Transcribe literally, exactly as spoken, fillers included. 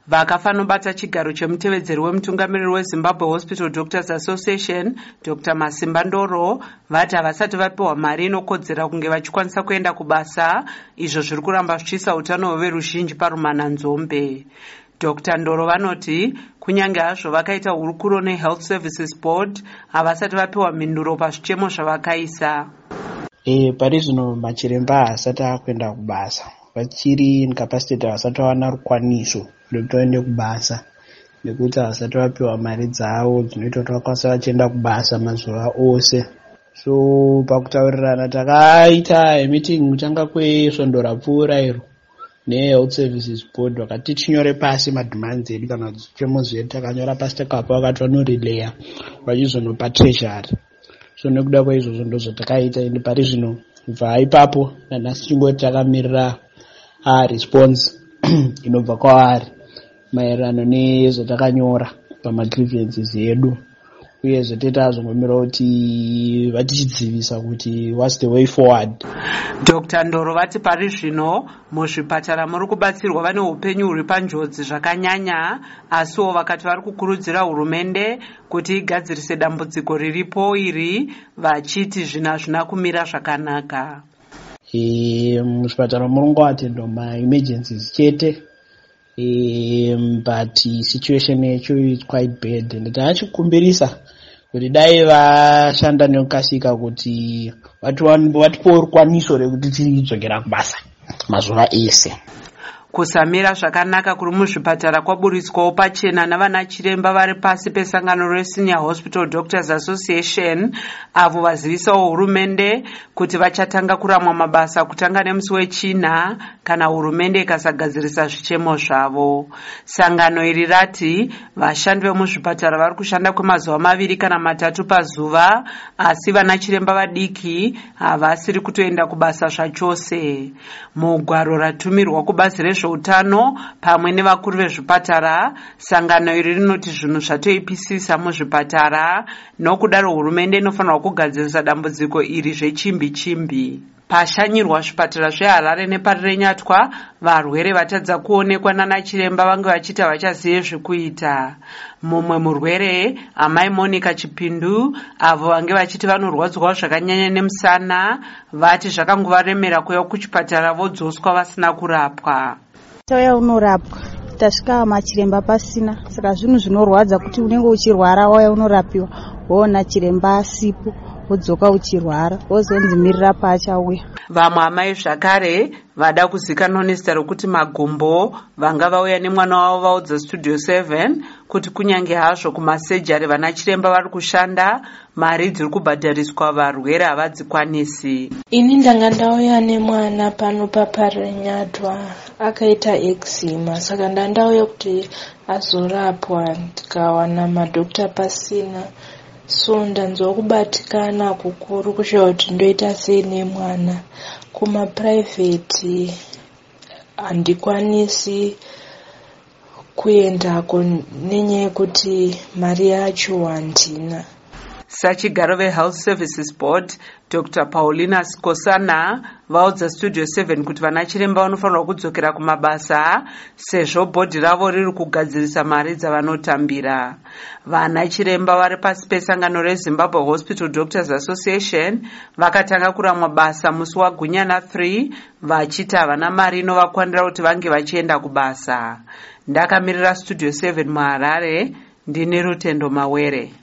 Vakafanobata chigaro chemutevedzeri wemutungamiriri weZimbabwe Hospital Doctors Association Doctor Masimba Ndoro vati havasati vapiwa mari inokodzera kunge vachikwanisa kuenda kubasa, izvo zviri kuramba zvichiisa utano hweveruzhinji parumananzombe. Doctor Ndoro vanoti kunyange hazvo vakaita hurukuro neHealth Services Board havasati vapiwa mhinduro pazvichemo zvavakaisa. E, pari zvino machiremba haasati akuenda kubasa, vachiri incapacitated, havasati vawana rukwaniso rwekuti vaende kubasa nekuti havasati vapiwa mari dzavo dzinoita kuti vakwanisa vachienda kubasa mazuva ose. So pakutaurirana takaita meeting kutanga kwesvondo rapfuura iro neHealth Services Board, vakati tinyore pasi madhimanzi edu kana zvichemo zvedu, takanyora pasi takapa vakati vanorileya vachizonopa treasury. So nekuda kwaizvozvo ndozvatakaita, ende pari zvino kubva ipapo nanhasi chingoti takamirira a response inobva kwavari maererano nezvatakanyora pamagrievances edu, uye zvotoita azvongomira kuti vatichidzivisa kuti what's the way forward. Doctor Ndoro vati pari zvino muzvipatara muri kubatsirwa vane upenyu huri panjodzi zvakanyanya, asiwo vakati vari kukurudzira hurumende kuti igadzirise dambudziko riripo iri, vachiti zvina hazvina kumira zvakanaka. E, muzvipatara muri kungoatendwa ma-emergencies chete, e, but situation yacho is quite bad, and taachikumbirisa kuti dai vashanda nekukasika kuti vatipowo rukwaniso rekuti tidzokera kubasa mazuva ese. Kusamira zvakanaka kuri muzvipatara kwaburitswawo pachena navana chiremba vari pasi pesangano reSenior Hospital Doctors Association, avo vazivisawo hurumende kuti vachatanga kuramwa mabasa kutanga nemusi wechina kana hurumende ikasagadzirisa zvichemo zvavo. Sangano iri rati vashandi vemuzvipatara vari kushanda kwemazuva maviri kana matatu pazuva, asi vana chiremba vadiki havasiri kutoenda kubasa zvachose. Mugwaro ratumirwa kubazi rezveutano pamwe nevakuru vezvipatara, sangano iri rinoti zvinhu zvatoipisisa muzvipatara, nokudaro hurumende inofanirwa kugadzirisa dambudziko iri zvechimbi chimbi. Pashanyirwa zvipatara zveHarare nepari reNyatwa, varwere vatadza kuonekwa nana chiremba vange vachiti havachazive zvekuita. Mumwe murwere, amai Monica Chipindu, avo vange vachiti vanorwadzwawo zvakanyanya nemusana, vati zvakangovaremera kuuya kuchipatara vodzoswa vasina kurapwa. Tauya unorapwa, tasvika machiremba pasina, saka zvinhu zvinorwadza kuti unenge uchirwara wauya unorapiwa woona chiremba asipo, wodzoka uchirwara wozonzi mirira paachauya. Vamwe amai zvakare vada kuzikanwa nezita rokuti Magombo vanga vauya nemwana wavo vaudza Studio seven kuti kunyange hazvo kumasejari vana chiremba vari kushanda, mari dziri kubhadhariswa varwere havadzikwanisi. Ini ndanga ndauya nemwana pano papari reNyatwa akaita eczema, saka ndandauya kuti azorapwa, ndikawana madhokta pasina. So ndanzwa kubatikana kukuru kushaura kuti ndoita sei nemwana. Kuma private handikwanisi kuendako nenyaya yekuti mari yacho handina. Sachigaro veHealth Services Board Doctor Paulina Skosana vaudza Studio seven kuti vana chiremba vanofanirwa kudzokera kumabasa sezvo bhodhi ravo riri kugadzirisa mari dzavanotambira. Vana chiremba vari pasi pesangano reZimbabwe Hospital Doctors Association vakatanga kuramwa basa musi waGunyana three, vachiti havana mari inovakwanira kuti vange vachienda kubasa. Ndakamirira Studio seven muHarare, ndini Rutendo Mawere.